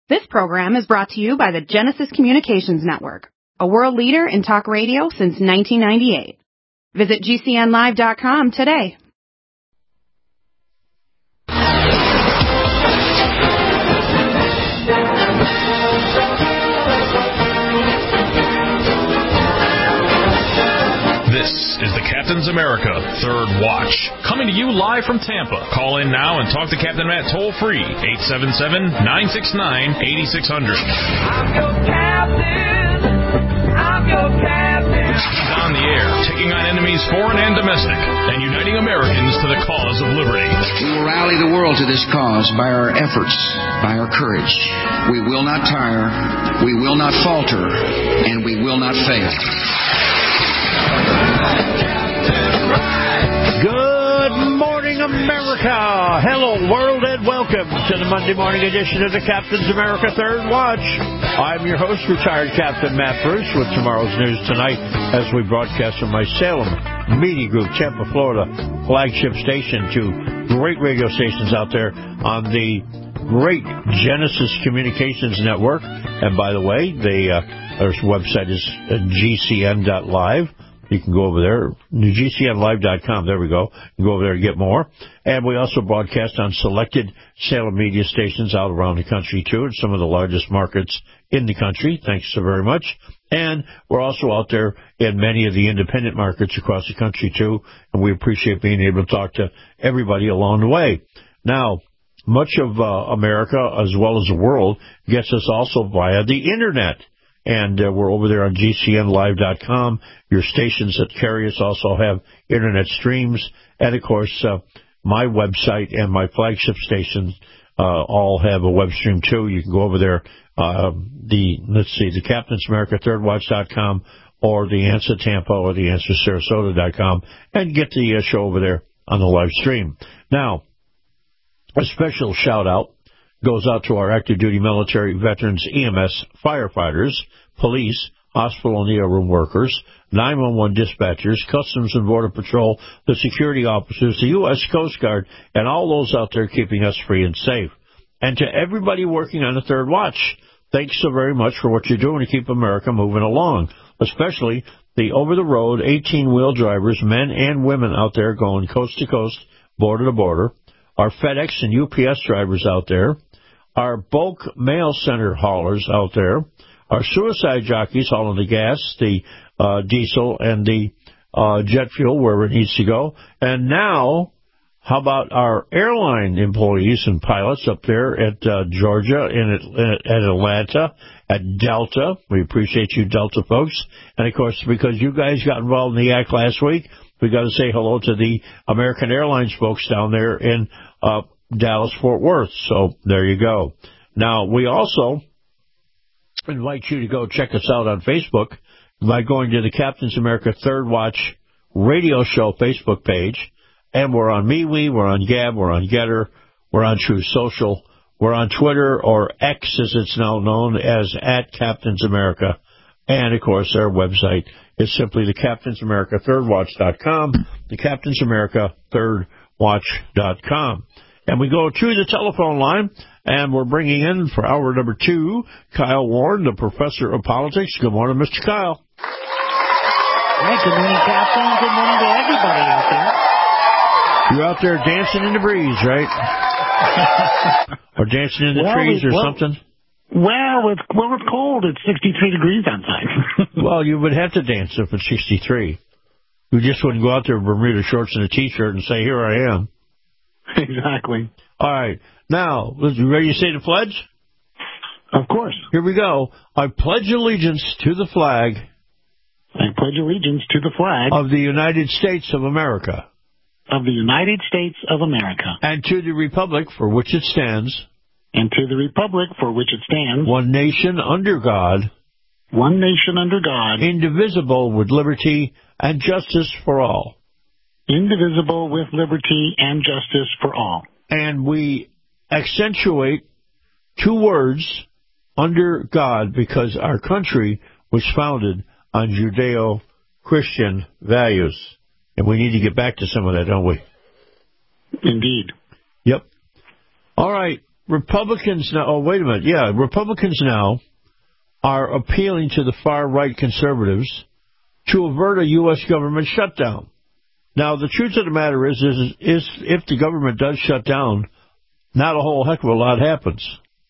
This program is brought to you by the Genesis Communications Network, a world leader in talk radio since 1998. Visit GCNlive.com today. This is the Captain's America Third Watch, coming to you live from Tampa. Call in now and talk to Captain Matt toll-free, 877-969-8600. I'm your captain. I'm your captain. He's on the air, taking on enemies foreign and domestic, and uniting Americans to the cause of liberty. We will rally the world to this cause by our efforts, by our courage. We will not tire, we will not falter, and we will not fail. Good morning, America. Hello, world, and welcome to the Monday morning edition of the Captain's America Third Watch. I'm your host, retired Captain Matt Bruce, with tomorrow's news tonight as we broadcast from my Salem Media Group, Tampa, Florida, flagship station, to great radio stations out there on the great Genesis Communications Network. And by the way, their website is gcn.live. You can go over there, GCNlive.com. There we go. You can go over there and get more. And we also broadcast on selected Salem media stations out around the country, too, in some of the largest markets in the country. Thanks so very much. And we're also out there in many of the independent markets across the country, too, and we appreciate being able to talk to everybody along the way. Now, much of America, as well as the world, gets us also via the Internet. And we're over there on GCNlive.com. Your stations that carry us also have Internet streams. And, of course, my website and my flagship stations all have a web stream, too. You can go over there, the Captain's America ThirdWatch.com or the Answer Tampa or the Answer Sarasota.com and get the show over there on the live stream. Now, a special shout-out goes out to our active duty military, veterans, EMS, firefighters, police, hospital and ER room workers, 911 dispatchers, Customs and Border Patrol, the security officers, the U.S. Coast Guard, and all those out there keeping us free and safe. And to everybody working on the Third Watch, thanks so very much for what you're doing to keep America moving along, especially the over-the-road 18-wheel drivers, men and women out there going coast to coast, border to border, our FedEx and UPS drivers out there, our bulk mail center haulers out there, our suicide jockeys hauling the gas, the diesel, and the jet fuel wherever it needs to go. And now, how about our airline employees and pilots up there at Georgia, at Atlanta, at Delta? We appreciate you, Delta folks. And, of course, because you guys got involved in the act last week, we got to say hello to the American Airlines folks down there in Dallas-Fort Worth. So there you go. Now, we also invite you to go check us out on Facebook by going to the Captain's America Third Watch radio show Facebook page. And we're on MeWe, we're on Gab, we're on Getter, we're on True Social, we're on Twitter, or X as it's now known as @CaptainsAmerica. And, of course, our website is simply the Captain's America ThirdWatch.com, the Captain's America ThirdWatch.com. And we go to the telephone line, and we're bringing in for hour number 2, Kyle Warren, the professor of politics. Good morning, Mr. Kyle. Hey, good morning, Captain. Good morning to everybody out there. You're out there dancing in the breeze, right? Or dancing in the trees or something? Well, it's cold. It's 63 degrees outside. Well, you would have to dance if it's 63. You just wouldn't go out there in Bermuda shorts and a T-shirt and say, here I am. Exactly. All right. Now, you ready to say the pledge? Of course. Here we go. I pledge allegiance to the flag. I pledge allegiance to the flag. Of the United States of America. Of the United States of America. And to the republic for which it stands. And to the republic for which it stands. One nation under God. One nation under God. Indivisible with liberty and justice for all. Indivisible with liberty and justice for all. And we accentuate 2 words, under God, because our country was founded on Judeo-Christian values. And we need to get back to some of that, don't we? Indeed. Yep. All right. Republicans now, oh, wait a minute. Yeah, Republicans now are appealing to the far-right conservatives to avert a U.S. government shutdown. Now, the truth of the matter is if the government does shut down, not a whole heck of a lot happens.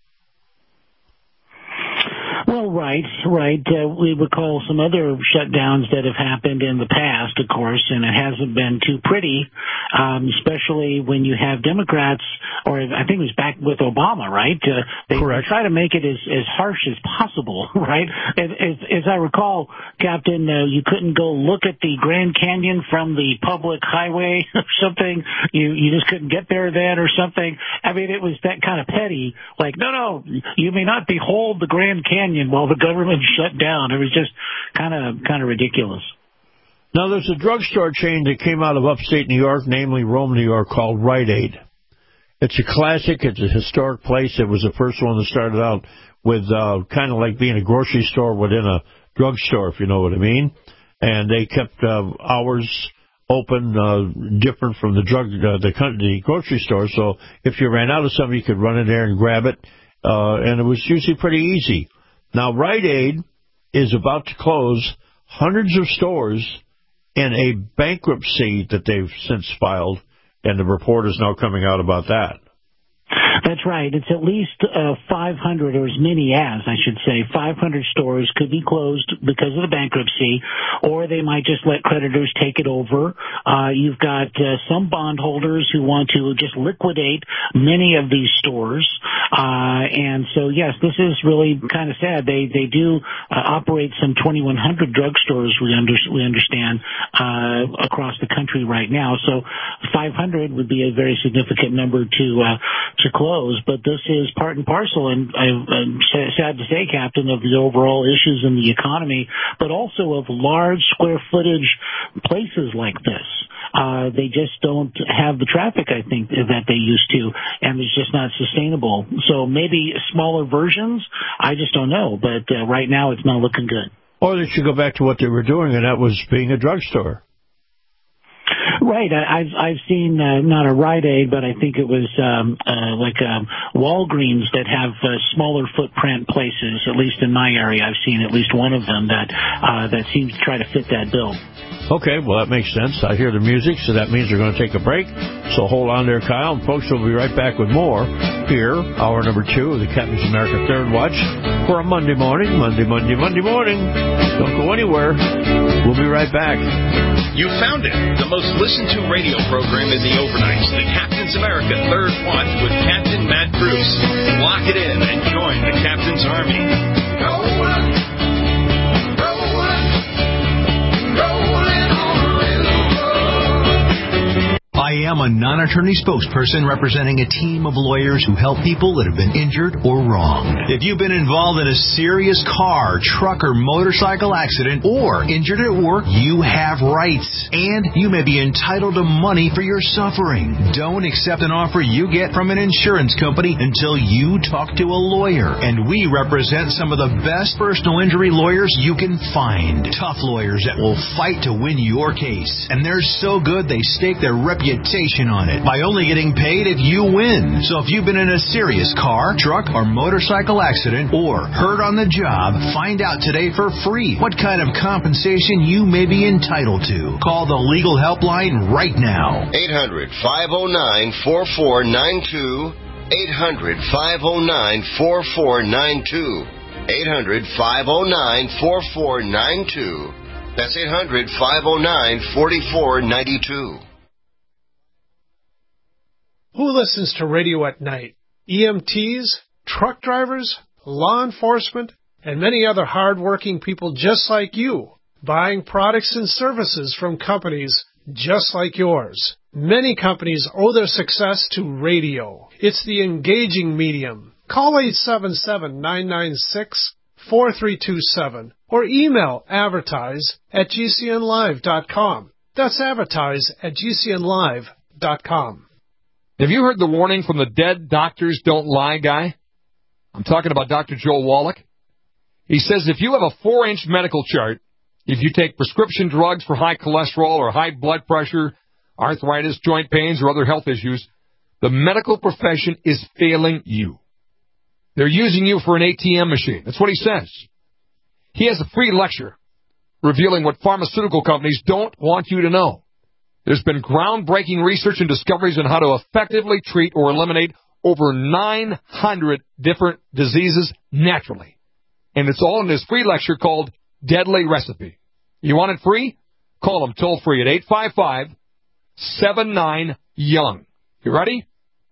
Well, right. We recall some other shutdowns that have happened in the past, of course, and it hasn't been too pretty, especially when you have Democrats, or I think it was back with Obama, right? They try to make it as harsh as possible, right? As I recall, Captain, you couldn't go look at the Grand Canyon from the public highway or something. You just couldn't get there then or something. I mean, it was that kind of petty, like, no, you may not behold the Grand Canyon while the government shut down. It was just kind of ridiculous. Now, there's a drugstore chain that came out of upstate New York, namely Rome, New York, called Rite Aid. It's a classic. It's a historic place. It was the first one that started out with kind of like being a grocery store within a drugstore, if you know what I mean. And they kept hours open, different from the grocery store. So if you ran out of something, you could run in there and grab it. And it was usually pretty easy. Now, Rite Aid is about to close hundreds of stores in a bankruptcy that they've since filed, and the report is now coming out about that. That's right. It's at least 500, or as many as, I should say, 500 stores could be closed because of the bankruptcy, or they might just let creditors take it over. You've got some bondholders who want to just liquidate many of these stores. And so, yes, this is really kind of sad. They do operate some 2,100 drugstores, we understand, across the country right now. So 500 would be a very significant number to close. But this is part and parcel, and I'm sad to say, Captain, of the overall issues in the economy, but also of large square footage places like this. They just don't have the traffic, I think, that they used to, and it's just not sustainable. So maybe smaller versions, I just don't know, but right now it's not looking good. Or they should go back to what they were doing, and that was being a drugstore. Right. I've seen not a Rite Aid, but I think it was like Walgreens that have smaller footprint places. At least in my area, I've seen at least one of them that seems to try to fit that bill. Okay, well, that makes sense. I hear the music, so that means we're going to take a break. So hold on there, Kyle. And folks, we'll be right back with more here, hour number 2 of the Captain's America Third Watch for a Monday morning. Monday morning. Don't go anywhere. We'll be right back. You found it. The most listened to radio program in the overnights. The Captain's America Third Watch with Captain Matt Bruce. Lock it in and join the Captain's Army. I am a non-attorney spokesperson representing a team of lawyers who help people that have been injured or wronged. If you've been involved in a serious car, truck, or motorcycle accident or injured at work, you have rights, and you may be entitled to money for your suffering. Don't accept an offer you get from an insurance company until you talk to a lawyer, and we represent some of the best personal injury lawyers you can find. Tough lawyers that will fight to win your case, and they're so good they stake their reputation on it by only getting paid if you win. So if you've been in a serious car, truck, or motorcycle accident or hurt on the job, find out today for free what kind of compensation you may be entitled to. Call the legal helpline right now. 800-509-4492. 800-509-4492. 800-509-4492. That's 800-509-4492. Who listens to radio at night? EMTs, truck drivers, law enforcement, and many other hard-working people just like you, buying products and services from companies just like yours. Many companies owe their success to radio. It's the engaging medium. Call 877-996-4327 or email advertise@gcnlive.com. That's advertise@gcnlive.com. Have you heard the warning from the dead doctors don't lie guy? I'm talking about Dr. Joel Wallach. He says if you have a 4-inch medical chart, if you take prescription drugs for high cholesterol or high blood pressure, arthritis, joint pains, or other health issues, The medical profession is failing you. They're using you for an ATM machine. That's what he says. He has a free lecture revealing what pharmaceutical companies don't want you to know. There's been groundbreaking research and discoveries on how to effectively treat or eliminate over 900 different diseases naturally. And it's all in this free lecture called Deadly Recipe. You want it free? Call them toll free at 855-79-YOUNG. You ready?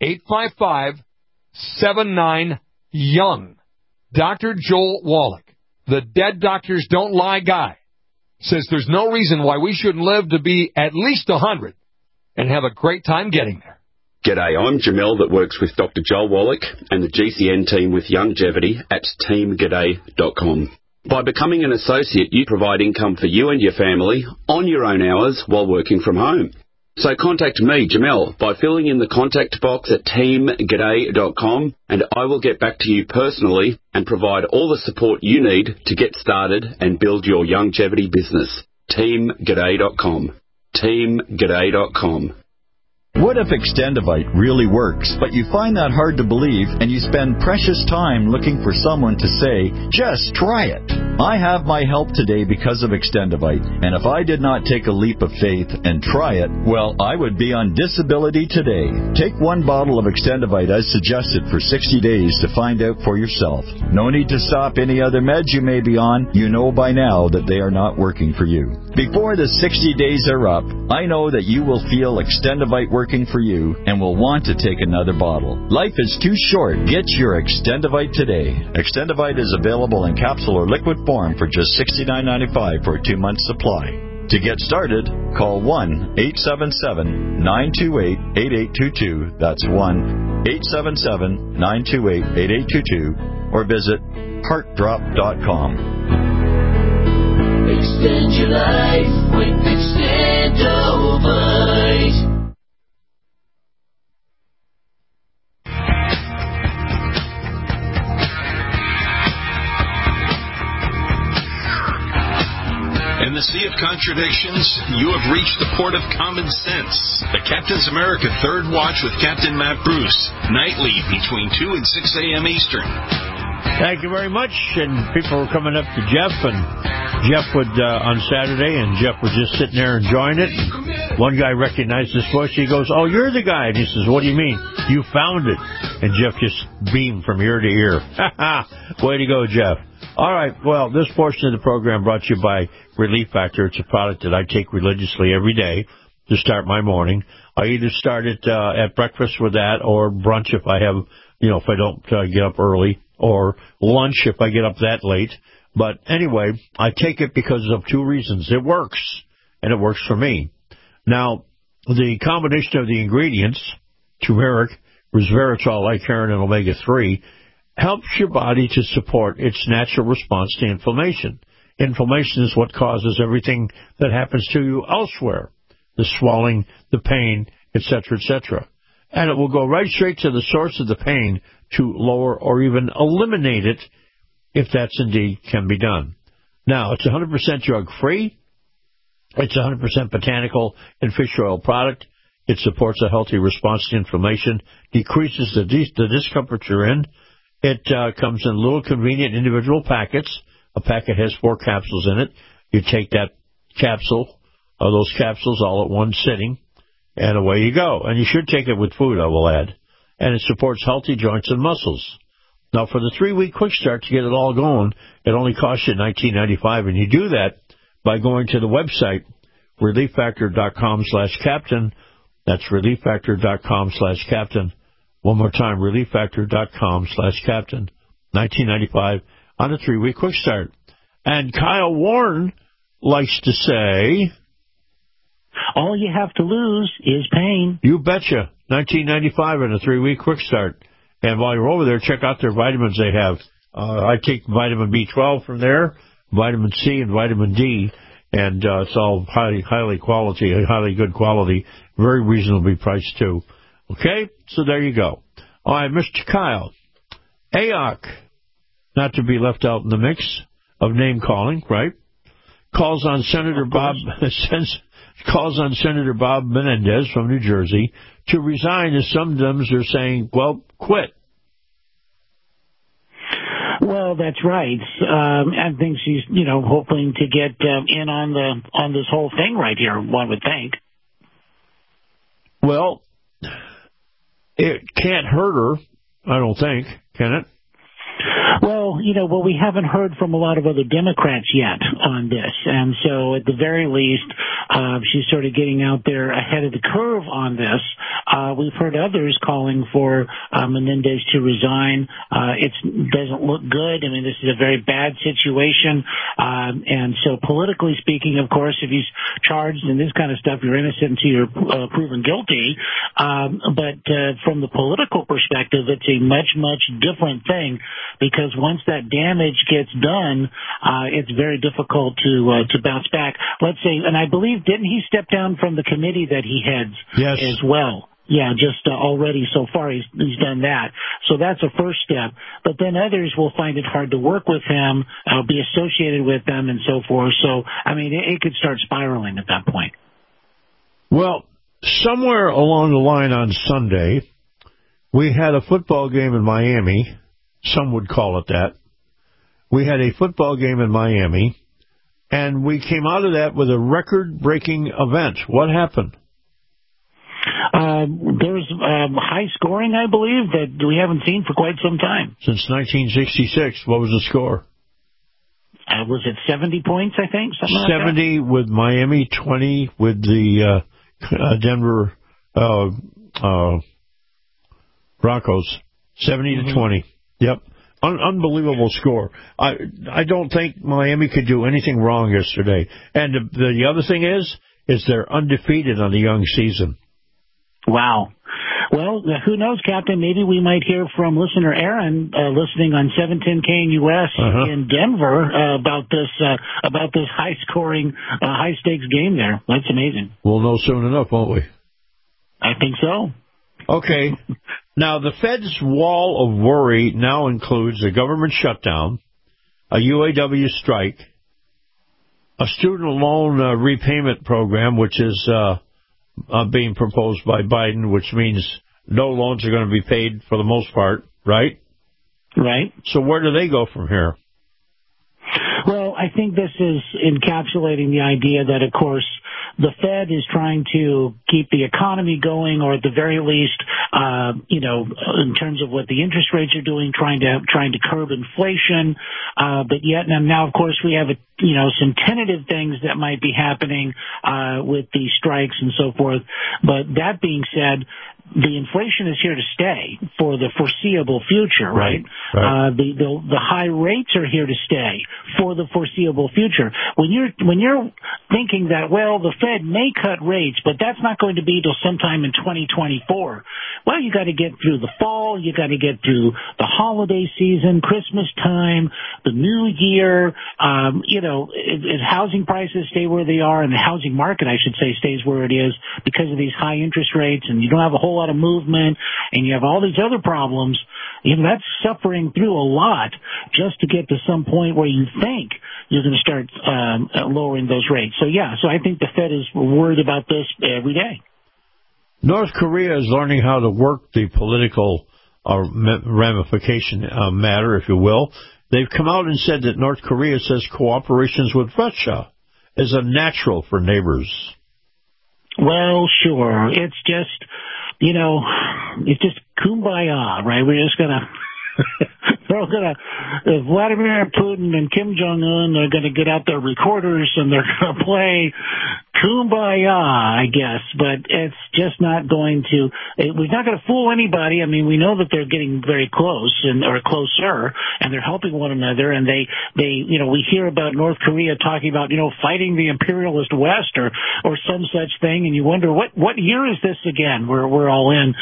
855-79-YOUNG. Dr. Joel Wallach, the Dead Doctors Don't Lie guy, says there's no reason why we shouldn't live to be at least 100 and have a great time getting there. G'day, I'm Jamel that works with Dr. Joel Wallach and the GCN team with Longevity at teamg'day.com. By becoming an associate, you provide income for you and your family on your own hours while working from home. So contact me, Jamel, by filling in the contact box at teamg'day.com, and I will get back to you personally and provide all the support you need to get started and build your longevity business. teamg'day.com. teamg'day.com. What if Extendivite really works, but you find that hard to believe and you spend precious time looking for someone to say, just try it? I have my help today because of Extendivite, and if I did not take a leap of faith and try it, well, I would be on disability today. Take one bottle of Extendivite as suggested for 60 days to find out for yourself. No need to stop any other meds you may be on. You know by now that they are not working for you. Before the 60 days are up, I know that you will feel Extendivite working for you and will want to take another bottle. Life is too short. Get your Extendivite today. Extendivite is available in capsule or liquid form for just $69.95 for a 2-month supply. To get started, call 1-877-928-8822. That's 1-877-928-8822 or visit heartdrop.com. Extend your life with Extendivite. In the sea of contradictions, you have reached the port of common sense. The Captain's America Third Watch with Captain Matt Bruce, nightly between 2 and 6 a.m. Eastern. Thank you very much. And people were coming up to Jeff, and Jeff would, on Saturday, and Jeff was just sitting there enjoying it. And one guy recognized his voice. He goes, "Oh, you're the guy." And he says, "What do you mean? You found it." And Jeff just beamed from ear to ear. Way to go, Jeff. All right, well, this portion of the program brought to you by Relief Factor. It's a product that I take religiously every day to start my morning. I either start it at breakfast with that or brunch if I have, if I don't get up early, or lunch if I get up that late. But anyway, I take it because of 2 reasons. It works, and it works for me. Now, the combination of the ingredients, turmeric, resveratrol, Icariin, and omega-3, helps your body to support its natural response to inflammation. Inflammation is what causes everything that happens to you elsewhere, the swelling, the pain, etc., etc. And it will go right straight to the source of the pain to lower or even eliminate it if that's indeed can be done. Now, it's 100% drug-free. It's 100% botanical and fish oil product. It supports a healthy response to inflammation, decreases the discomfort you're in. It comes in little convenient individual packets. A packet has 4 capsules in it. You take that capsule, or those capsules, all at one sitting, and away you go. And you should take it with food, I will add. And it supports healthy joints and muscles. Now, for the 3-week quick start to get it all going, it only costs you $19.95, and you do that by going to the website, relieffactor.com/captain. That's relieffactor.com/captain. One more time, relieffactor.com/captain. $19.95 on a 3-week quick start. And Kyle Warren likes to say, all you have to lose is pain. You betcha. $19.95 on a 3-week quick start. And while you're over there, check out their vitamins they have. I take vitamin B12 from there, vitamin C, and vitamin D, and it's all highly good quality, very reasonably priced too. Okay, so there you go. All right, Mr. Kyle, AOC, not to be left out in the mix of name calling, right? Calls on Senator Bob calls on Senator Bob Menendez from New Jersey to resign, as some Dems are saying, well, quit. Well, that's right. I think she's, hoping to get in on this whole thing right here, one would think. Well, it can't hurt her, I don't think, can it? Well, we haven't heard from a lot of other Democrats yet on this. And so at the very least, she's sort of getting out there ahead of the curve on this. We've heard others calling for Menendez to resign. It doesn't look good. I mean, this is a very bad situation. And so politically speaking, of course, if he's charged in this kind of stuff, you're innocent until you're proven guilty. But from the political perspective, it's a much, much different thing, because once that damage gets done, it's very difficult to bounce back. Let's say, and I believe, didn't he step down from the committee that he heads as well? Yeah, just already so far he's done that. So that's a first step. But then others will find it hard to work with him, be associated with them, and so forth. So, I mean, it could start spiraling at that point. Well, somewhere along the line on Sunday, we had a football game in Miami. Some would call it that. We had a football game in Miami, and we came out of that with a record-breaking event. What happened? There was high scoring, I believe, that we haven't seen for quite some time. Since 1966. What was the score? Was it 70 points, I think? Something 70 like that? With Miami, 20 with the Denver Broncos. 70 to 20. Yep. Unbelievable score. I don't think Miami could do anything wrong yesterday. And the other thing is they're undefeated on the young season. Wow. Well, who knows, Captain? Maybe we might hear from listener Aaron, listening on 710 KNUS in Denver, about this high-scoring, high-stakes game there. That's amazing. We'll know soon enough, won't we? I think so. Okay. Now, the Fed's wall of worry now includes a government shutdown, a UAW strike, a student loan repayment program, which is being proposed by Biden, which means no loans are going to be paid for the most part, right? Right. So where do they go from here? Well, I think this is encapsulating the idea that, of course, the Fed is trying to keep the economy going, or at the very least, in terms of what the interest rates are doing, trying to curb inflation. But yet now, of course, we have some tentative things that might be happening with these strikes and so forth. But that being said, the inflation is here to stay for the foreseeable future, right? The high rates are here to stay for the foreseeable future. When you're thinking that, well, the Fed may cut rates, but that's not going to be till sometime in 2024. Well, you got to get through the fall, you got to get through the holiday season, Christmas time, the New Year. If housing prices stay where they are, and the housing market, I should say, stays where it is because of these high interest rates, and you don't have a whole lot of movement, and you have all these other problems, that's suffering through a lot just to get to some point where you think you're going to start lowering those rates. So I think the Fed is worried about this every day. North Korea is learning how to work the political ramification matter, if you will. They've come out and said that North Korea says cooperations with Russia is a natural for neighbors. Well, sure. It's just, it's just kumbaya, right? We're just Vladimir Putin and Kim Jong-un are going to get out their recorders and they're going to play kumbaya, I guess, but it's just not going to, we're not going to fool anybody. I mean, we know that they're getting very close or closer, and they're helping one another, and they we hear about North Korea talking about, fighting the imperialist West or some such thing, and you wonder what year is this again? We're all in.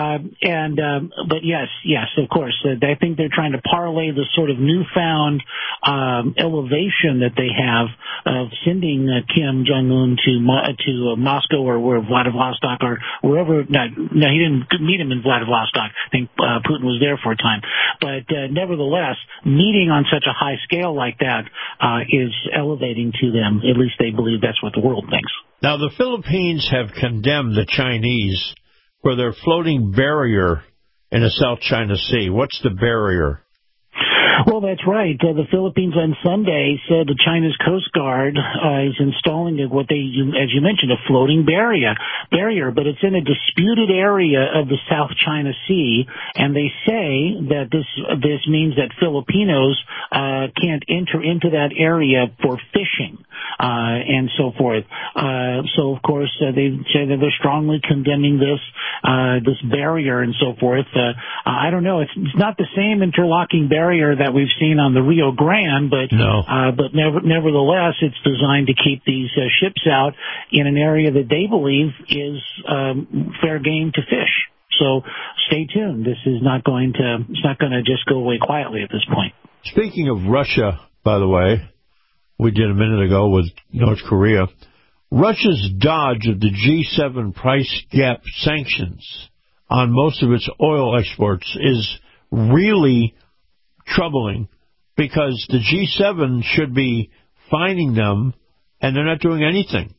But yes, of course, I think they're trying to parlay this sort of newfound elevation that they have of sending Kim Jong-un to Moscow or where Vladivostok or wherever. No, he didn't meet him in Vladivostok. I think Putin was there for a time. But nevertheless, meeting on such a high scale like that is elevating to them. At least they believe that's what the world thinks. Now, the Philippines have condemned the Chinese for their floating barrier in the South China Sea. What's the barrier? Well, that's right. The Philippines on Sunday said the China's Coast Guard is installing what they, as you mentioned, a floating barrier, but it's in a disputed area of the South China Sea, and they say that this means that Filipinos can't enter into that area for fishing and so forth. So, of course, they say that they're strongly condemning this barrier and so forth. I don't know. It's not the same interlocking barrier that we've seen on the Rio Grande, but nevertheless, it's designed to keep these ships out in an area that they believe is fair game to fish. So stay tuned. This is not going to just go away quietly at this point. Speaking of Russia, by the way, we did a minute ago with North Korea. Russia's dodge of the G7 price gap sanctions on most of its oil exports is really troubling because the G7 should be fining them, and they're not doing anything.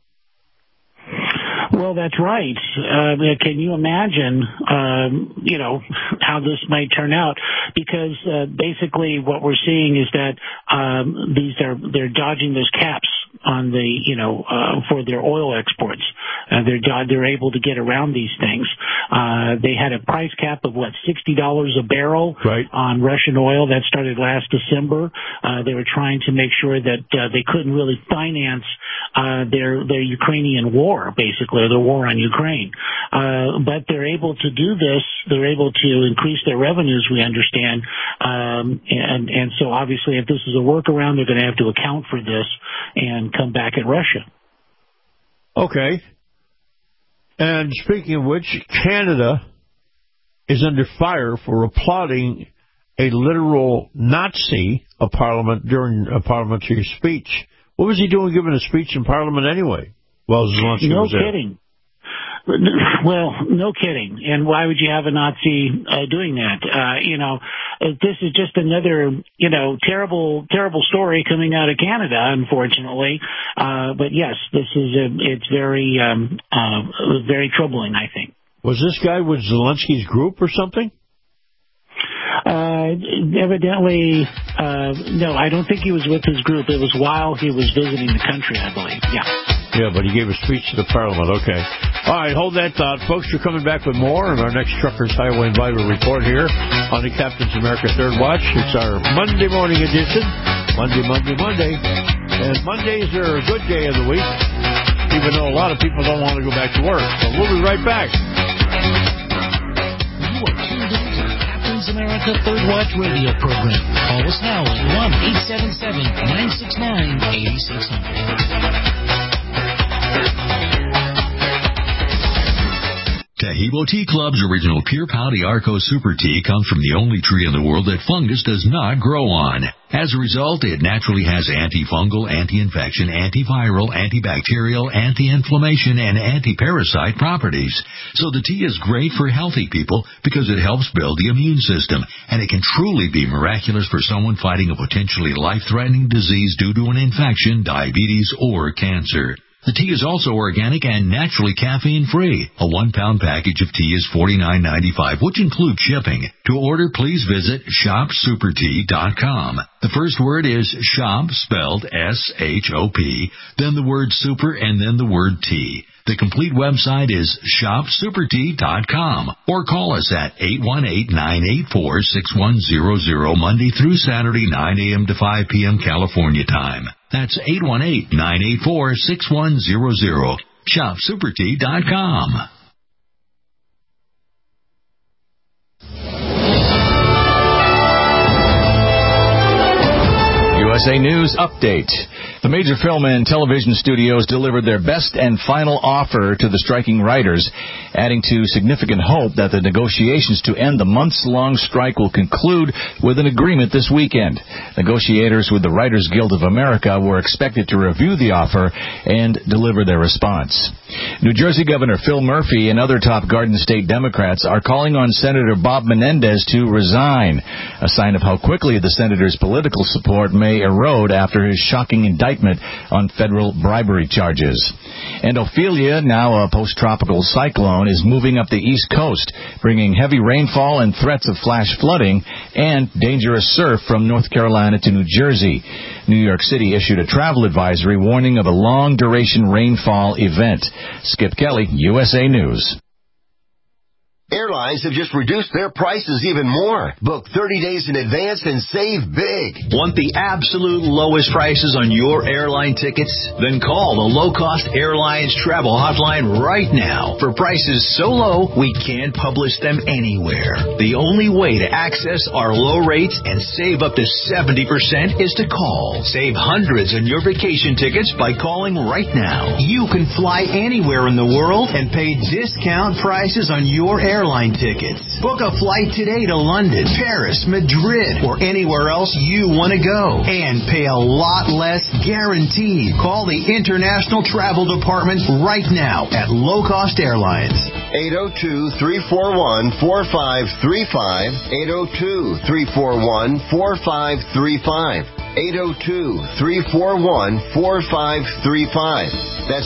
Well, that's right. Can you imagine, how this might turn out? Because basically what we're seeing is that they're dodging those caps on for their oil exports. They're able to get around these things. They had a price cap of $60 a barrel on Russian oil that started last December. They were trying to make sure that they couldn't really finance their Ukrainian war, basically, or the war on Ukraine. But they're able to do this. They're able to increase their revenues, we understand. And so obviously if this is a workaround, they're going to have to account for this and come back at Russia. Okay. And speaking of which, Canada is under fire for applauding a literal Nazi during a parliamentary speech. What was he doing giving a speech in Parliament anyway? Well, Zelensky no was there. Kidding. Well, no kidding. And why would you have a Nazi doing that? This is just another, terrible story coming out of Canada, unfortunately. But yes, it's very, very troubling, I think. Was this guy with Zelensky's group or something? Evidently, no, I don't think he was with his group. It was while he was visiting the country, I believe. Yeah. Yeah, but he gave a speech to the Parliament. Okay. All right, hold that thought. Folks, we're coming back with more on our next Truckers Highway and Vital Report here on the Captain's America Third Watch. It's our Monday morning edition. Monday. And Mondays are a good day of the week, even though a lot of people don't want to go back to work. So we'll be right back. You are tuned in to the Captain's America Third Watch radio program. Call us now at 1-877-969-8600. Taheebo Tea Club's original Pure Pouty Arco Super Tea comes from the only tree in the world that fungus does not grow on. As a result, it naturally has antifungal, anti-infection, antiviral, antibacterial, anti-inflammation, and anti-parasite properties. So the tea is great for healthy people because it helps build the immune system, and it can truly be miraculous for someone fighting a potentially life-threatening disease due to an infection, diabetes, or cancer. The tea is also organic and naturally caffeine-free. A 1-pound package of tea is $49.95, which includes shipping. To order, please visit shopsupertea.com. The first word is shop, spelled S-H-O-P, then the word super, and then the word tea. The complete website is shopsupertea.com, or call us at 818-984-6100 Monday through Saturday, 9 a.m. to 5 p.m. California time. That's 818-984-6100. shopsupertea.com. USA News Update. The major film and television studios delivered their best and final offer to the striking writers, adding to significant hope that the negotiations to end the months-long strike will conclude with an agreement this weekend. Negotiators with the Writers Guild of America were expected to review the offer and deliver their response. New Jersey Governor Phil Murphy and other top Garden State Democrats are calling on Senator Bob Menendez to resign, a sign of how quickly the senator's political support may erode after his shocking indictment on federal bribery charges. And Ophelia, now a post-tropical cyclone, is moving up the East Coast, bringing heavy rainfall and threats of flash flooding and dangerous surf from North Carolina to New Jersey. New York City issued a travel advisory warning of a long-duration rainfall event. Skip Kelly, USA News. Airlines have just reduced their prices even more. Book 30 days in advance and save big. Want the absolute lowest prices on your airline tickets? Then call the Low Cost Airlines Travel Hotline right now for prices so low we can't publish them anywhere. The only way to access our low rates and save up to 70% is to call. Save hundreds on your vacation tickets by calling right now. You can fly anywhere in the world and pay discount prices on your airline tickets. Book a flight today to London, Paris, Madrid, or anywhere else you want to go. And pay a lot less guaranteed. Call the International Travel Department right now at Low Cost Airlines. 802-341-4535. 802-341-4535. 802-341-4535. That's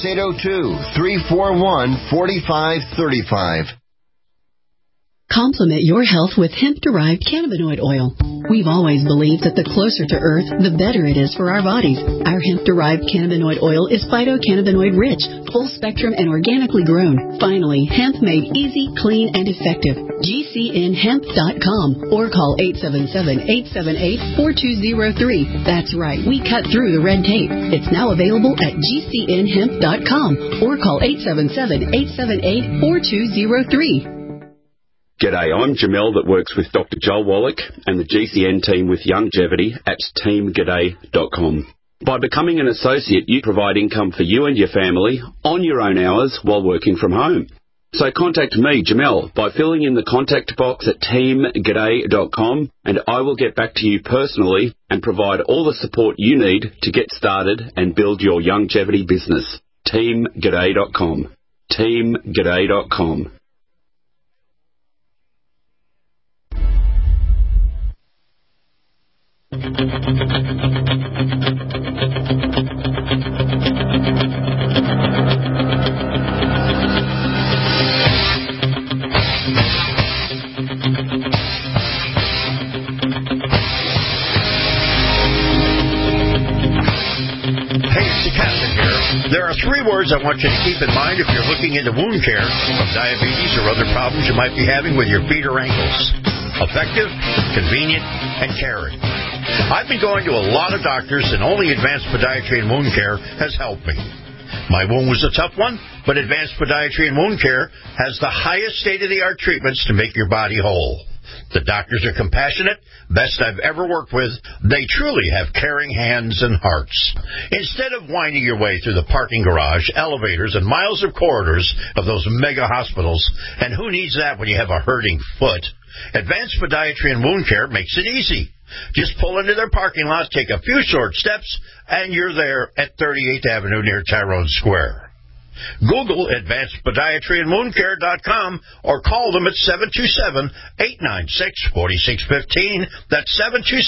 802-341-4535. Complement your health with hemp-derived cannabinoid oil. We've always believed that the closer to Earth, the better it is for our bodies. Our hemp-derived cannabinoid oil is phytocannabinoid-rich, full-spectrum, and organically grown. Finally, hemp made easy, clean, and effective. GCNhemp.com or call 877-878-4203. That's right, we cut through the red tape. It's now available at GCNhemp.com or call 877-878-4203. G'day, I'm Jamel that works with Dr. Joel Wallach and the GCN team with Longevity at teamg'day.com. By becoming an associate, you provide income for you and your family on your own hours while working from home. So contact me, Jamel, by filling in the contact box at teamg'day.com, and I will get back to you personally and provide all the support you need to get started and build your longevity business. teamg'day.com. teamg'day.com. There are 3 words I want you to keep in mind if you're looking into wound care from diabetes or other problems you might be having with your feet or ankles. Effective, convenient, and caring. I've been going to a lot of doctors, and only Advanced Podiatry and Wound Care has helped me. My wound was a tough one, but Advanced Podiatry and Wound Care has the highest state-of-the-art treatments to make your body whole. The doctors are compassionate, best I've ever worked with. They truly have caring hands and hearts. Instead of winding your way through the parking garage, elevators, and miles of corridors of those mega hospitals, and who needs that when you have a hurting foot, Advanced Podiatry and Wound Care makes it easy. Just pull into their parking lot, take a few short steps, and you're there at 38th Avenue near Tyrone Square. Google Advanced Podiatry and WoundCare.com or call them at 727-896-4615. That's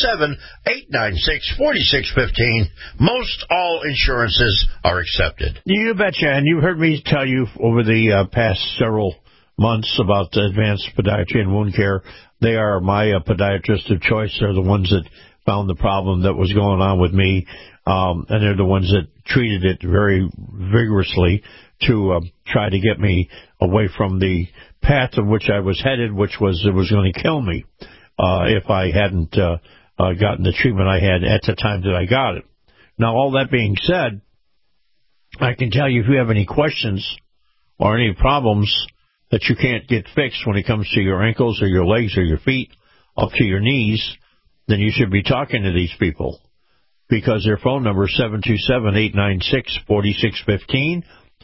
727-896-4615. Most all insurances are accepted. You betcha, and you heard me tell you over the past several months about Advanced Podiatry and Wound Care. They are my podiatrist of choice. They're the ones that found the problem that was going on with me, and they're the ones that treated it very vigorously to try to get me away from the path in which I was headed, which was it was going to kill me if I hadn't gotten the treatment I had at the time that I got it. Now, all that being said, I can tell you if you have any questions or any problems that you can't get fixed when it comes to your ankles or your legs or your feet up to your knees, then you should be talking to these people. because their phone number is 727-896-4615,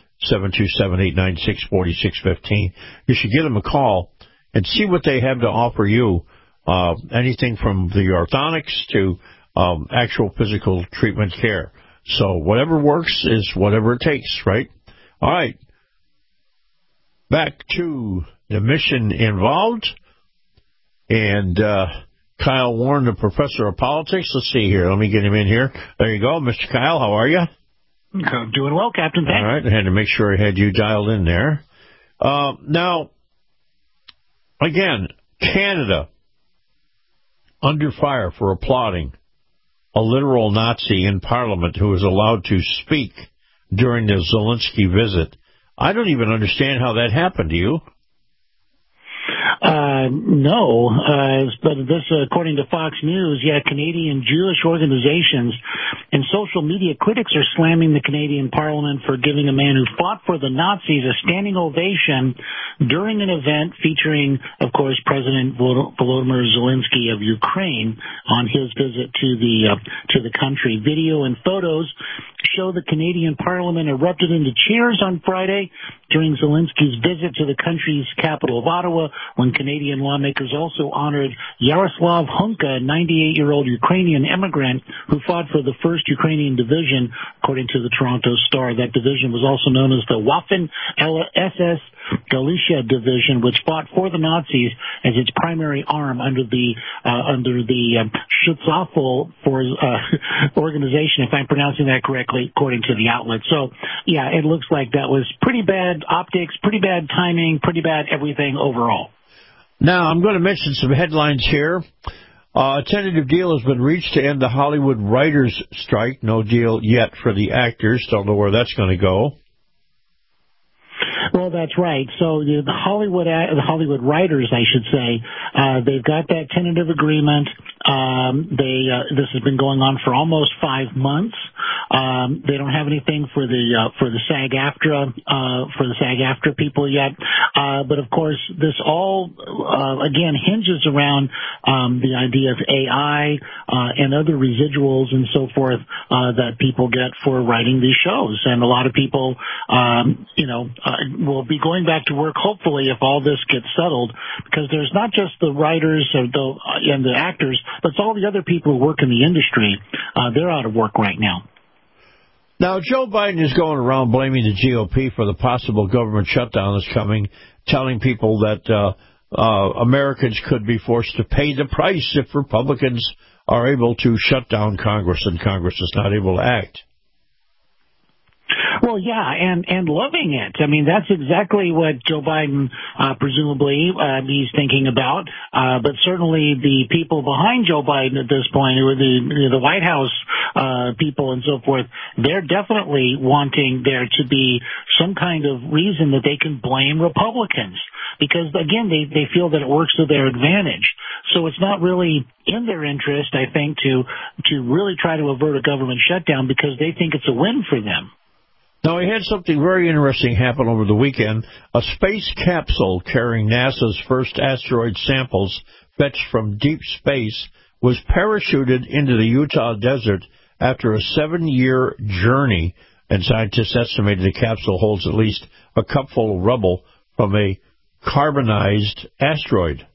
727-896-4615. You should give them a call and see what they have to offer you, anything from the orthodontics to actual physical treatment care. So whatever works is whatever it takes, right? All right. Back to the mission involved. And Kyle Warren, the professor of politics. Let's see here. Let me get him in here. There you go. Mr. Kyle, how are you? I'm doing well, Captain. Thanks. All right. I had to make sure I had you dialed in there. Now, again, Canada under fire for applauding a literal Nazi in Parliament who was allowed to speak during the Zelensky visit. I don't even understand how that happened. Do you? No, but this, according to Fox News, Canadian Jewish organizations and social media critics are slamming the Canadian Parliament for giving a man who fought for the Nazis a standing ovation during an event featuring, of course, President Volodymyr Zelensky of Ukraine on his visit to the country. Video and photos show the Canadian Parliament erupted into cheers on Friday during Zelensky's visit to the country's capital of Ottawa, when Canadian lawmakers also honored Yaroslav Hunka, a 98-year-old Ukrainian immigrant who fought for the 1st Ukrainian Division, according to the Toronto Star. That division was also known as the Waffen-SS Galicia Division, which fought for the Nazis as its primary arm under the Schutzstaffel organization, if I'm pronouncing that correctly, according to the outlet. So, it looks like that was pretty bad optics, pretty bad timing, pretty bad everything overall. Now, I'm going to mention some headlines here. A tentative deal has been reached to end the Hollywood writers' strike. No deal yet for the actors. Don't know where that's going to go. Well, that's right. So the Hollywood writers, I should say, they've got that tentative agreement. This has been going on for almost 5 months. They don't have anything for the SAG-AFTRA people yet. But of course, this all again hinges around the idea of AI and other residuals and so forth that people get for writing these shows. And a lot of people, will be going back to work, hopefully, if all this gets settled, because there's not just the writers and the actors, but it's all the other people who work in the industry. They're out of work right now. Now, Joe Biden is going around blaming the GOP for the possible government shutdown that's coming, telling people that Americans could be forced to pay the price if Republicans are able to shut down Congress and Congress is not able to act. Well, and loving it. I mean, that's exactly what Joe Biden, presumably, he's thinking about. But certainly the people behind Joe Biden at this point, who are the White House people and so forth, they're definitely wanting there to be some kind of reason that they can blame Republicans. Because, again, they feel that it works to their advantage. So it's not really in their interest, I think, to really try to avert a government shutdown, because they think it's a win for them. Now, we had something very interesting happen over the weekend. A space capsule carrying NASA's first asteroid samples fetched from deep space was parachuted into the Utah desert after a 7-year journey, and scientists estimated the capsule holds at least a cupful of rubble from a carbonized asteroid.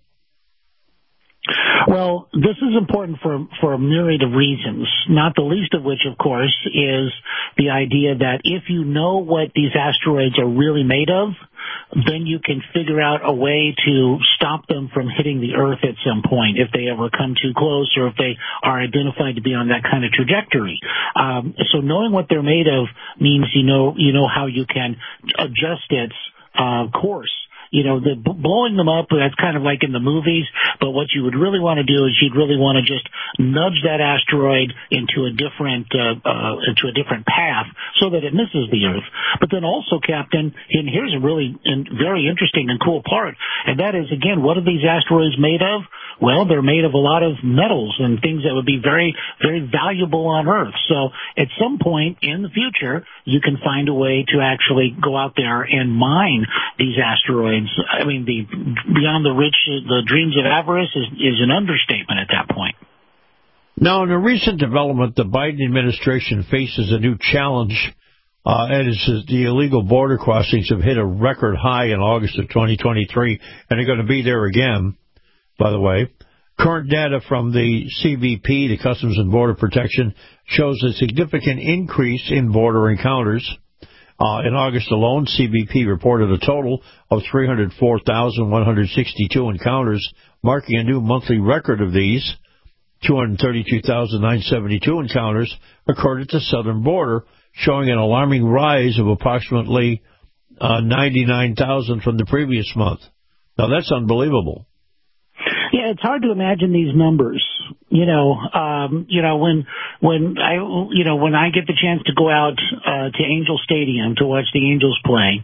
Well, this is important for a myriad of reasons, not the least of which, of course, is the idea that if you know what these asteroids are really made of, then you can figure out a way to stop them from hitting the Earth at some point if they ever come too close or if they are identified to be on that kind of trajectory. So knowing what they're made of means you know how you can adjust its course. The blowing them up, that's kind of like in the movies, but what you would really want to do is you'd really want to just nudge that asteroid into a different path so that it misses the Earth. But then also, Captain, and here's a really very interesting and cool part, and that is, again, what are these asteroids made of? Well, they're made of a lot of metals and things that would be very, very valuable on Earth. So at some point in the future, you can find a way to actually go out there and mine these asteroids. I mean, beyond the rich, the dreams of avarice is an understatement at that point. Now, in a recent development, the Biden administration faces a new challenge, as the illegal border crossings have hit a record high in August of 2023, and they're going to be there again, by the way. Current data from the CBP, the Customs and Border Protection, shows a significant increase in border encounters. In August alone, CBP reported a total of 304,162 encounters, marking a new monthly record of these. 232,972 encounters occurred at the southern border, showing an alarming rise of approximately 99,000 from the previous month. Now, that's unbelievable. Yeah, it's hard to imagine these numbers. When I get the chance to go out to Angel Stadium to watch the Angels play,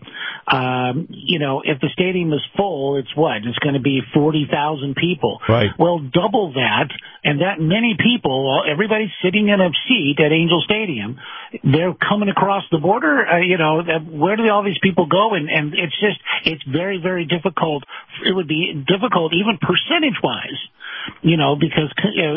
if the stadium is full, it's going to be 40,000 people. Right. Well, double that, and that many people, everybody's sitting in a seat at Angel Stadium. They're coming across the border. Where do all these people go? And it's very, very difficult. It would be difficult even percentage-wise. Because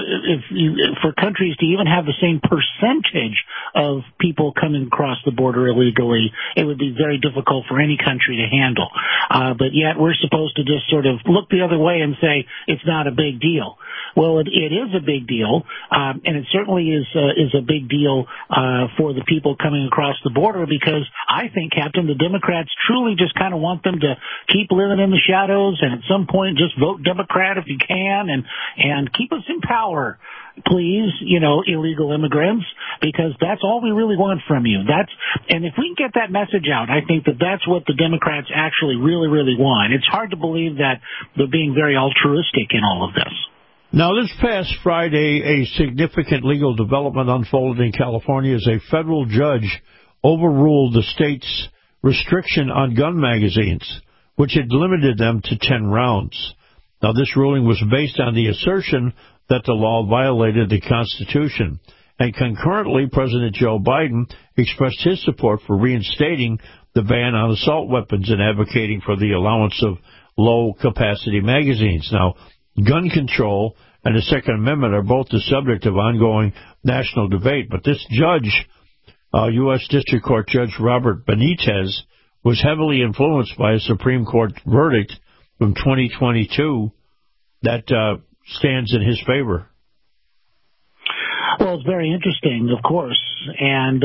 for countries to even have the same percentage of people coming across the border illegally, it would be very difficult for any country to handle. But yet we're supposed to just sort of look the other way and say it's not a big deal. Well, it is a big deal, and it certainly is a big deal for the people coming across the border, because I think, Captain, the Democrats truly just kind of want them to keep living in the shadows, and at some point just vote Democrat if you can, and keep us in power, please, illegal immigrants, because that's all we really want from you. And if we can get that message out, I think that's what the Democrats actually really, really want. It's hard to believe that they're being very altruistic in all of this. Now, this past Friday, a significant legal development unfolded in California as a federal judge overruled the state's restriction on gun magazines, which had limited them to 10 rounds. Now, this ruling was based on the assertion that the law violated the Constitution. And concurrently, President Joe Biden expressed his support for reinstating the ban on assault weapons and advocating for the allowance of low-capacity magazines. Now, gun control and the Second Amendment are both the subject of ongoing national debate. But this judge, U.S. District Court Judge Robert Benitez, was heavily influenced by a Supreme Court verdict from 2022 that stands in his favor. Well, it's very interesting, of course, and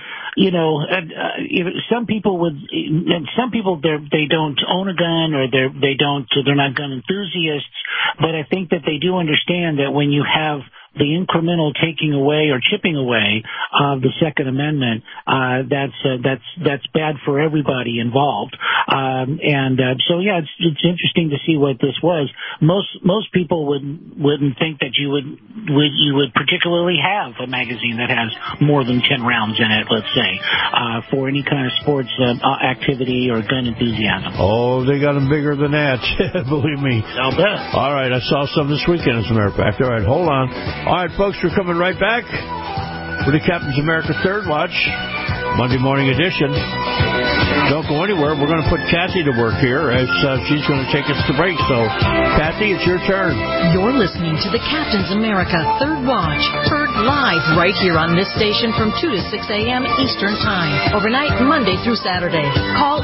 some people they don't own a gun, or they're not gun enthusiasts, but I think that they do understand that when you have the incremental taking away or chipping away of the Second Amendment, that's bad for everybody involved. So it's interesting to see what this was. Most people wouldn't think that you would particularly have a magazine that has more than 10 rounds in it, let's say, for any kind of sports activity or gun enthusiasm. Oh, they got them bigger than that. Believe me. I'll bet. All right, I saw some this weekend, as a matter of fact. All right, hold on. All right, folks, we're coming right back with the Captain's America Third Watch, Monday morning edition. Don't go anywhere. We're going to put Kathy to work here as she's going to take us to break. So, Kathy, it's your turn. You're listening to the Captain's America Third Watch, heard live right here on this station from 2 to 6 a.m. Eastern Time, overnight Monday through Saturday. Call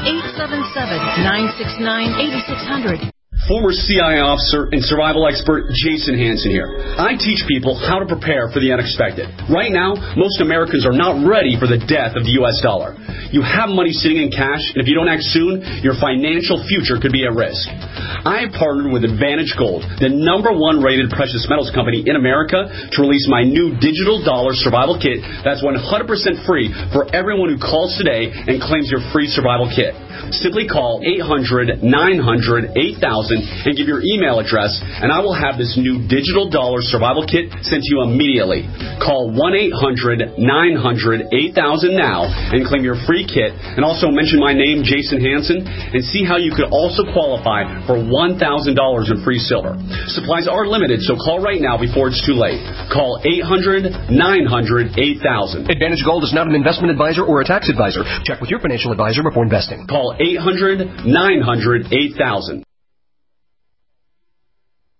877-969-8600. Former CIA officer and survival expert Jason Hansen here. I teach people how to prepare for the unexpected. Right now, most Americans are not ready for the death of the U.S. dollar. You have money sitting in cash, and if you don't act soon, your financial future could be at risk. I have partnered with Advantage Gold, the #1 rated precious metals company in America, to release my new digital dollar survival kit that's 100% free for everyone who calls today and claims your free survival kit. Simply call 800-900-8000 and give your email address, and I will have this new digital dollar survival kit sent to you immediately. Call 1-800-900-8000 now and claim your free kit, and also mention my name, Jason Hansen, and see how you could also qualify for $1,000 in free silver. Supplies are limited, so call right now before it's too late. Call 800-900-8000. Advantage Gold is not an investment advisor or a tax advisor. Check with your financial advisor before investing. Call 800-900-8000.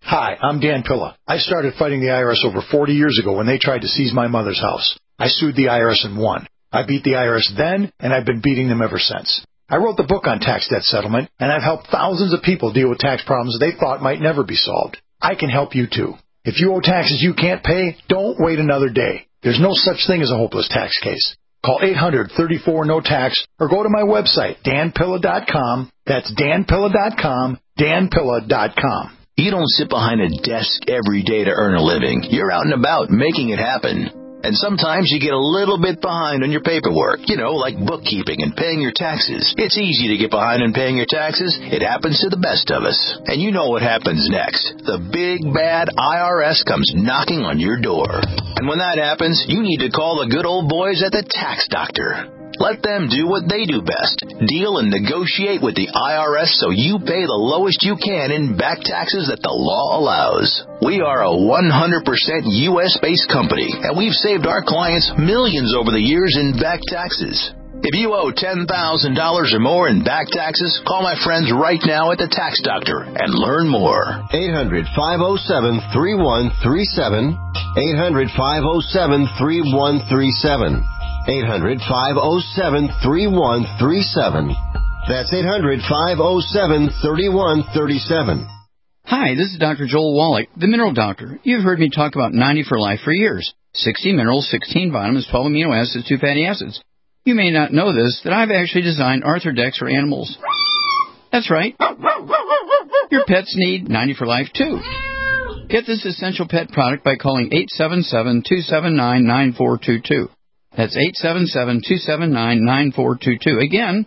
Hi, I'm Dan Pilla. I started fighting the IRS over 40 years ago when they tried to seize my mother's house. I sued the IRS and won. I beat the IRS then, and I've been beating them ever since. I wrote the book on tax debt settlement, and I've helped thousands of people deal with tax problems they thought might never be solved. I can help you too. If you owe taxes you can't pay, don't wait another day. There's no such thing as a hopeless tax case. Call 800-34-NO-TAX or go to my website, danpilla.com. That's danpilla.com, danpilla.com. You don't sit behind a desk every day to earn a living. You're out and about making it happen. And sometimes you get a little bit behind on your paperwork, like bookkeeping and paying your taxes. It's easy to get behind on paying your taxes. It happens to the best of us. And you know what happens next. The big, bad IRS comes knocking on your door. And when that happens, you need to call the good old boys at the Tax Doctor. Let them do what they do best. Deal and negotiate with the IRS so you pay the lowest you can in back taxes that the law allows. We are a 100% U.S.-based company, and we've saved our clients millions over the years in back taxes. If you owe $10,000 or more in back taxes, call my friends right now at the Tax Doctor and learn more. 800-507-3137. 800-507-3137. 800-507-3137. That's 800-507-3137. Hi, this is Dr. Joel Wallach, the Mineral Doctor. You've heard me talk about 90 for Life for years. 60 minerals, 16 vitamins, 12 amino acids, 2 fatty acids. You may not know this, that I've actually designed Arthrodex for animals. That's right. Your pets need 90 for Life, too. Get this essential pet product by calling 877-279-9422. That's 877-279-9422. Again,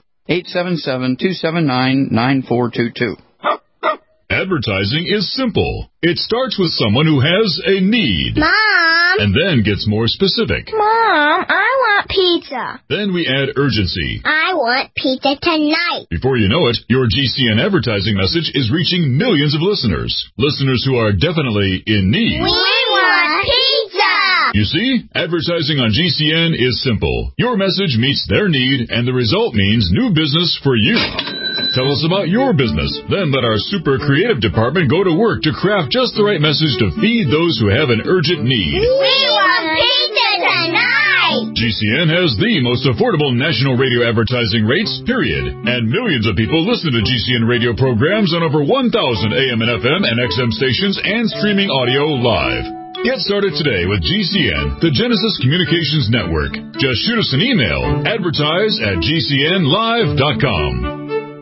877-279-9422. Advertising is simple. It starts with someone who has a need. Mom! And then gets more specific. Mom, I want pizza. Then we add urgency. I want pizza tonight. Before you know it, your GCN advertising message is reaching millions of listeners. Listeners who are definitely in need. We want pizza! You see, advertising on GCN is simple. Your message meets their need, and the result means new business for you. Tell us about your business. Then let our super creative department go to work to craft just the right message to feed those who have an urgent need. We want pizza tonight! GCN has the most affordable national radio advertising rates, period. And millions of people listen to GCN radio programs on over 1,000 AM and FM and XM stations and streaming audio live. Get started today with GCN, the Genesis Communications Network. Just shoot us an email, advertise@gcnlive.com.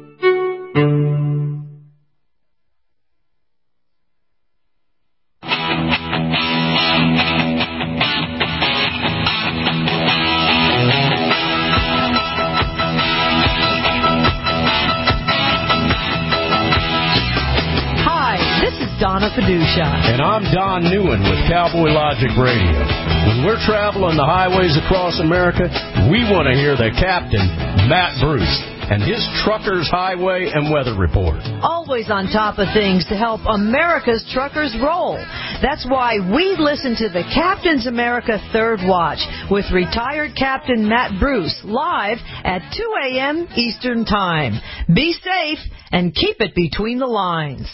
And I'm Don Newen with Cowboy Logic Radio. When we're traveling the highways across America, we want to hear the captain, Matt Bruce, and his Truckers Highway and Weather Report. Always on top of things to help America's truckers roll. That's why we listen to the Captain's America Third Watch with retired Captain Matt Bruce live at 2 a.m. Eastern Time. Be safe and keep it between the lines.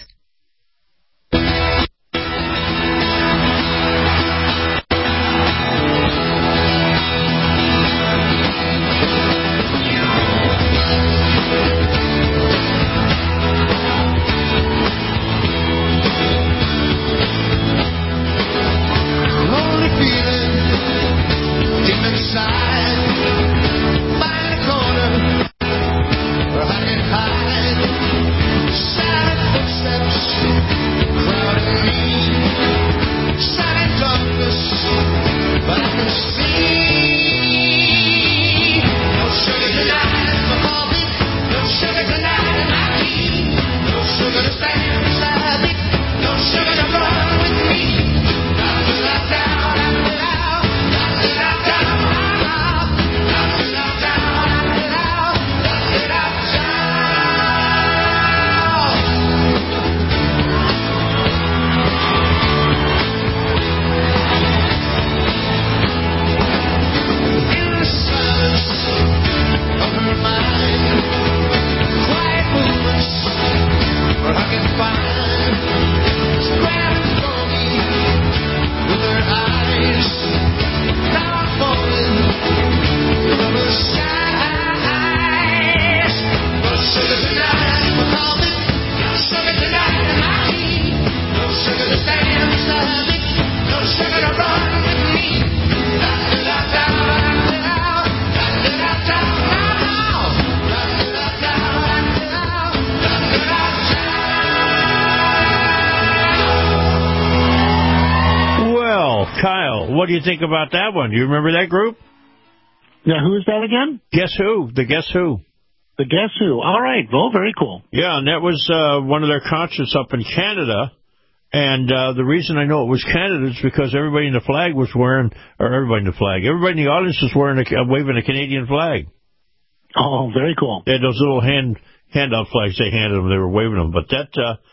do you think about that one? Do you remember that group? Now, who is that again? Guess Who? The Guess Who. The Guess Who. All right. Well, very cool. Yeah, and that was one of their concerts up in Canada. And the reason I know it was Canada is because everybody in the flag was wearing, or everybody in the audience was wearing waving a Canadian flag. Oh, very cool. They had those little handout flags they handed them. They were waving them. But that,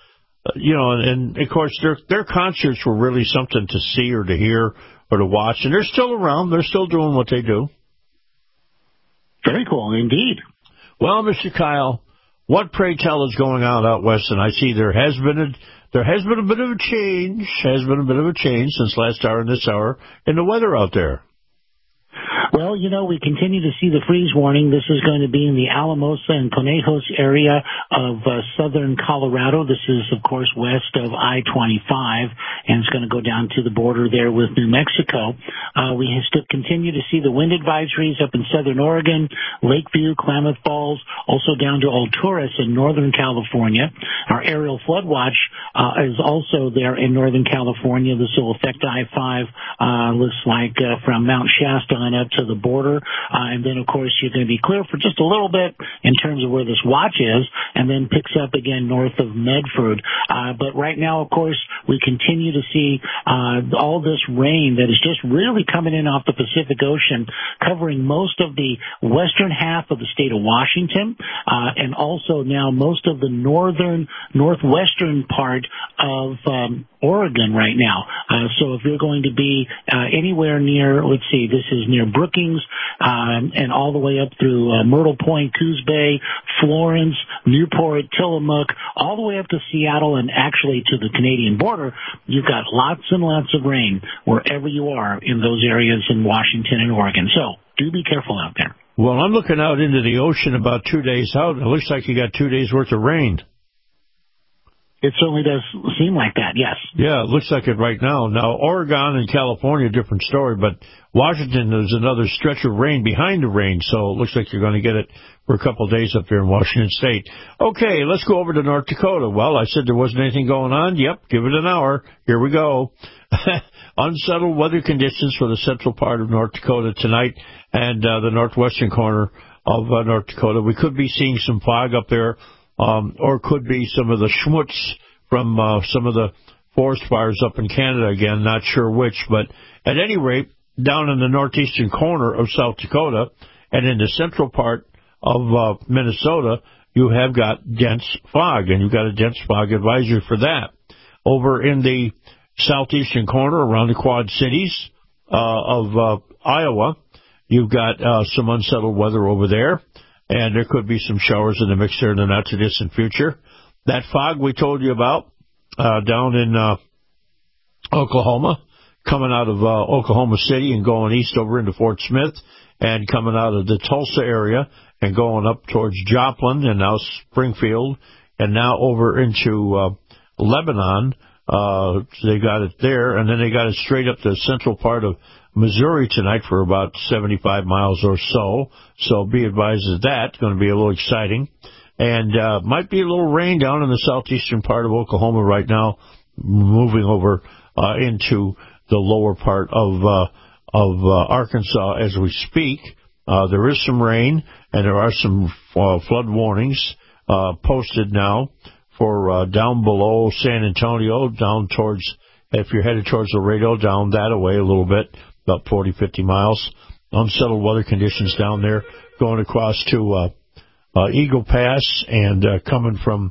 and of course their concerts were really something to see or to hear or to watch. And they're still around. They're still doing what they do. Very cool, indeed. Well, Mr. Kyle, what, pray tell, is going on out west? And I see there has been a bit of a change since last hour and this hour in the weather out there. Well, we continue to see the freeze warning. This is going to be in the Alamosa and Conejos area of southern Colorado. This is, of course, west of I-25, and it's going to go down to the border there with New Mexico. We still continue to see the wind advisories up in southern Oregon, Lakeview, Klamath Falls, also down to Alturas in northern California. Our aerial flood watch is also there in northern California. This will affect I-5, looks like from Mount Shasta on up to the border. And then, of course, you're going to be clear for just a little bit in terms of where this watch is, and then picks up again north of Medford. But right now, of course, we continue to see all this rain that is just really coming in off the Pacific Ocean, covering most of the western half of the state of Washington, and also now most of the northwestern part of Oregon right now. So if you're going to be anywhere near, let's see, this is near Brookings, and all the way up through Myrtle Point, Coos Bay, Florence, Newport, Tillamook, all the way up to Seattle and actually to the Canadian border, you've got lots and lots of rain wherever you are in those areas in Washington and Oregon. So do be careful out there. Well, I'm looking out into the ocean about 2 days out, and it looks like you got 2 days worth of rain. It certainly does seem like that, yes. Yeah, it looks like it right now. Now, Oregon and California, different story, but Washington, there's another stretch of rain behind the rain, so it looks like you're going to get it for a couple of days up there in Washington State. Okay, let's go over to North Dakota. Well, I said there wasn't anything going on. Yep, give it an hour. Here we go. Unsettled weather conditions for the central part of North Dakota tonight and the northwestern corner of North Dakota. We could be seeing some fog up there. Or could be some of the schmutz from some of the forest fires up in Canada again, not sure which. But at any rate, down in the northeastern corner of South Dakota and in the central part of Minnesota, you have got dense fog, and you've got a dense fog advisory for that. Over in the southeastern corner around the Quad Cities of Iowa, you've got some unsettled weather over there. And there could be some showers in the mix there in the not-too-distant future. That fog we told you about down in Oklahoma, coming out of Oklahoma City and going east over into Fort Smith, and coming out of the Tulsa area and going up towards Joplin and now Springfield, and now over into Lebanon. They got it there, and then they got it straight up to the central part of Missouri tonight for about 75 miles or so. So be advised of that. It's going to be a little exciting. And might be a little rain down in the southeastern part of Oklahoma right now, moving over into the lower part of Arkansas as we speak. There is some rain, and there are some flood warnings posted now for down below San Antonio, down towards, if you're headed towards Laredo, down that away a little bit, about 40, 50 miles. Unsettled weather conditions down there, going across to Eagle Pass and coming from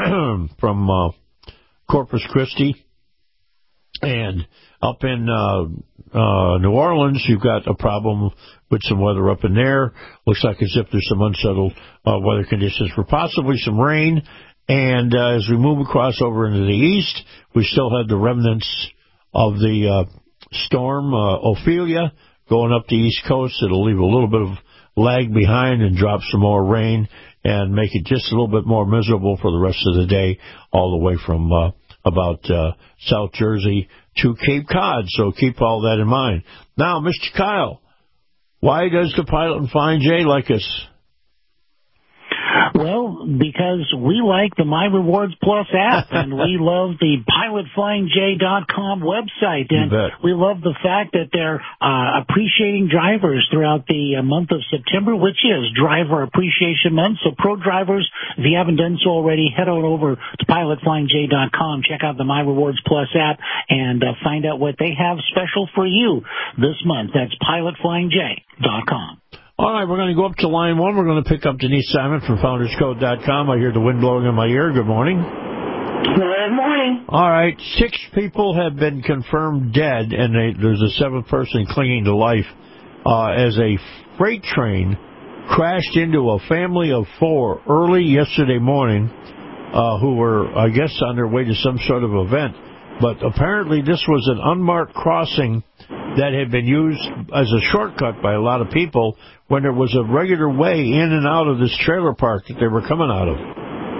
Corpus Christi. And up in New Orleans, you've got a problem with some weather up in there. Looks like as if there's some unsettled weather conditions for possibly some rain. And as we move across over into the east, we still have the remnants of the storm Ophelia going up the east coast. It'll leave a little bit of lag behind and drop some more rain and make it just a little bit more miserable for the rest of the day, all the way from about South Jersey to Cape Cod. So keep all that in mind. Now, Mr. Kyle, why does the Pilot and Flying J like us? Well, because we like the My Rewards Plus app, and we love the PilotFlyingJ.com website, and we love the fact that they're appreciating drivers throughout the month of September, which is Driver Appreciation Month. So pro drivers, if you haven't done so already, head on over to PilotFlyingJ.com, check out the My Rewards Plus app, and find out what they have special for you this month. That's PilotFlyingJ.com. All right, we're going to go up to line one. We're going to pick up Denise Simon from FoundersCode.com. I hear the wind blowing in my ear. Good morning. Good morning. All right, 6 people have been confirmed dead, and there's a 7th person clinging to life as a freight train crashed into a family of 4 early yesterday morning who were, I guess, on their way to some sort of event. But apparently this was an unmarked crossing that had been used as a shortcut by a lot of people when there was a regular way in and out of this trailer park that they were coming out of.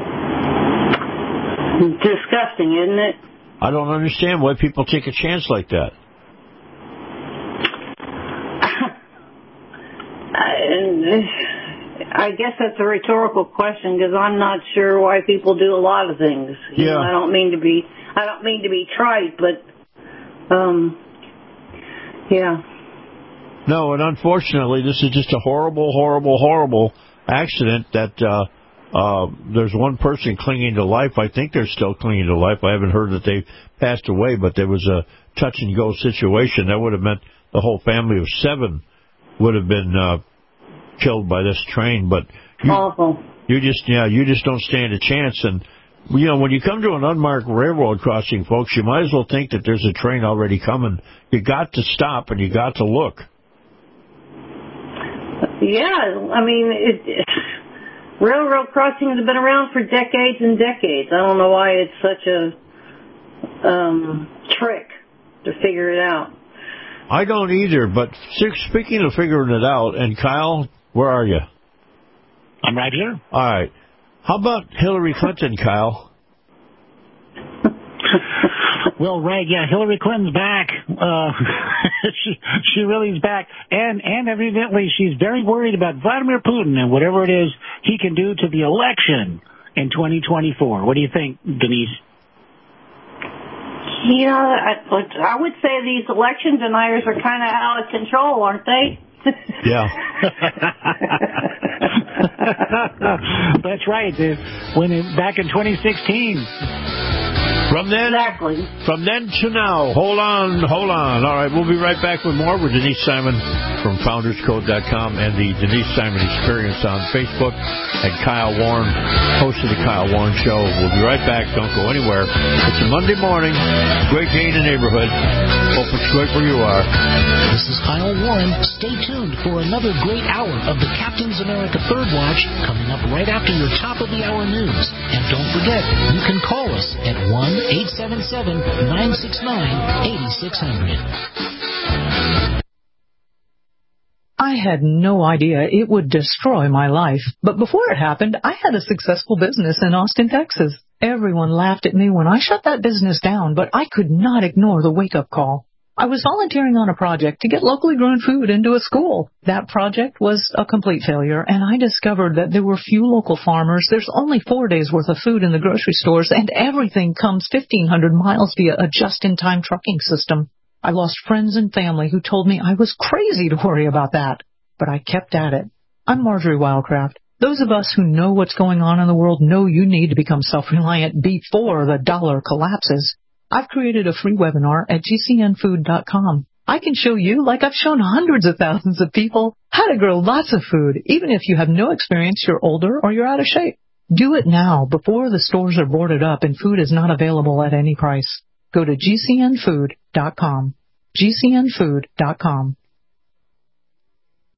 Disgusting, isn't it? I don't understand why people take a chance like that. I guess that's a rhetorical question because I'm not sure why people do a lot of things. You know, I don't mean to be trite, but yeah. No, and unfortunately, this is just a horrible, horrible, horrible accident that there's one person clinging to life. I think they're still clinging to life. I haven't heard that they passed away, but there was a touch-and-go situation. That would have meant the whole family of 7 would have been killed by this train. But awful. You just don't stand a chance. And you know, when you come to an unmarked railroad crossing, folks, you might as well think that there's a train already coming. You got to stop and you got to look. Yeah, I mean, railroad crossings have been around for decades and decades. I don't know why it's such a trick to figure it out. I don't either, but speaking of figuring it out, and Kyle, where are you? I'm right here. All right. How about Hillary Clinton, Kyle? Well, Ray, yeah, Hillary Clinton's back. She really is back. And evidently she's very worried about Vladimir Putin and whatever it is he can do to the election in 2024. What do you think, Denise? You know, I would say these election deniers are kind of out of control, aren't they? Yeah. That's right. Back in 2016. From then to now. Hold on. All right, we'll be right back with more with Denise Simon from FoundersCode.com and the Denise Simon Experience on Facebook, and Kyle Warren, host of the Kyle Warren Show. We'll be right back. Don't go anywhere. It's a Monday morning. Great day in the neighborhood. Hope it's great where you are. This is Kyle Warren. Stay tuned for another great hour of the Captain's America Third Watch coming up right after your top of the hour news. And don't forget, you can call us at 1-877-969-8600. I had no idea it would destroy my life. But before it happened, I had a successful business in Austin, Texas. Everyone laughed at me when I shut that business down, but I could not ignore the wake-up call. I was volunteering on a project to get locally grown food into a school. That project was a complete failure, and I discovered that there were few local farmers. There's only 4 days' worth of food in the grocery stores, and everything comes 1,500 miles via a just-in-time trucking system. I lost friends and family who told me I was crazy to worry about that, but I kept at it. I'm Marjorie Wildcraft. Those of us who know what's going on in the world know you need to become self-reliant before the dollar collapses. I've created a free webinar at GCNfood.com. I can show you, like I've shown hundreds of thousands of people, how to grow lots of food, even if you have no experience, you're older, or you're out of shape. Do it now before the stores are boarded up and food is not available at any price. Go to GCNfood.com. GCNfood.com.